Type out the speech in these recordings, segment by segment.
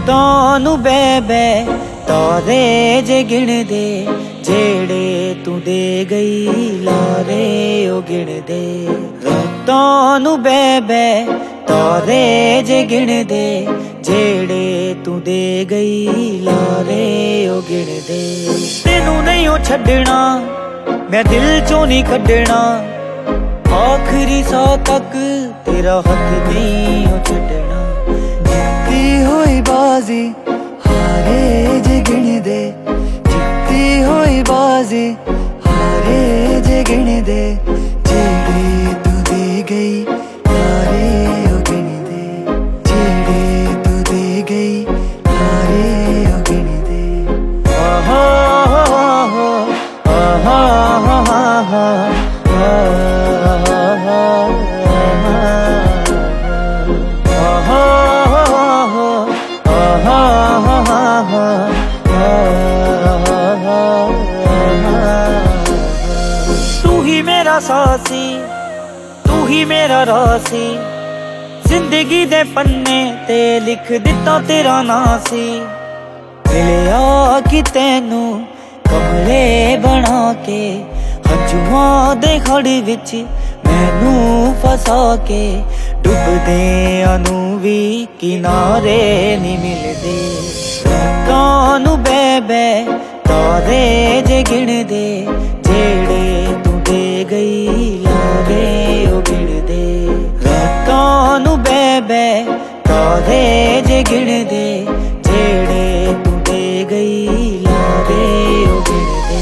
रातां नू बह बह तारे जे गिण दे, जेड़े तू दे गई लारे ओ गिण दे। रातां नू बह बह तारे जे गिण दे, जेड़े तू दे गई लारे ओ गिण दे। तेनू नहीं ओ छड्डना मैं दिल चों नहीं कड्डना, आखिरी सा तक तेरा हक नहीं ओ छड्डना। जित्ती होई बाजी हारे जे गिण दे, जित्ती होई बाजी हारे जे गिण दे, जेड़े तू दे गई लारे ओ गिण दे, जेड़े तू दे गई लारे ओ गिण दे। आहा आहा आहा आहा तू ही मेरा सासी, तू ही मेरा रासी, जिंदगी दे पन्ने ते लिख दिता तेरा नां सी। मिलिया कि तेनू कमले बना के, हंजुआं दे खड़ विच मैनू फसा के, डुबदियां नू भी किनारे नहीं मिलदे। रातां नू बह बह तारे जे गिण दे, जेड़े तू दे गई लारे ओ गिण दे। रातां नू बह बह तारे जे गिण दे, जेड़े तू दे गई लारे ओ गिण दे।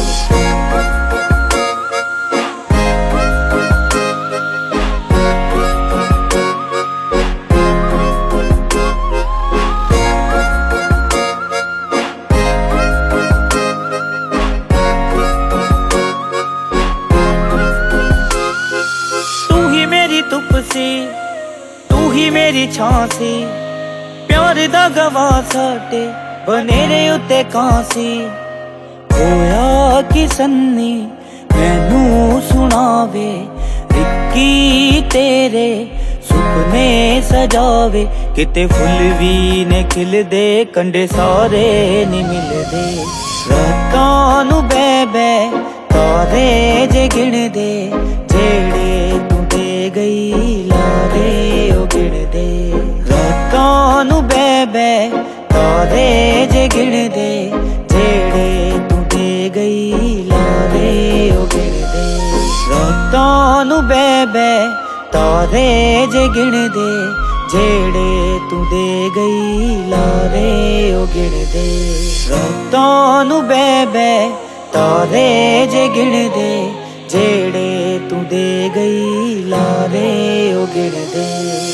धुप सी तू ही मेरी छां सी, प्यार दा गवाह साडे बनेरे उत्ते कांसी। होया कि सन्नी मैनू सुनावे, रिक्की तेरे सुपने सजावे, किते फुल भी ने खिलदे कंडे सारे नहीं मिलदे। रातां नू बह बह तारे जे गिण दे, जेड़े तू दे गई लारे ओ गिण दे। रातां नू बह बह तारे जे गिण दे, जेड़े तू दे गई लारे ओ गिण दे। रातां नू बह बह तारे जे गिण दे, जेड़े तू दे गई लारे ओ गिण दे। रातां नू बह बह तारे जे गिण दे, जेड़े तू दे गई लारे ओ गिण दे।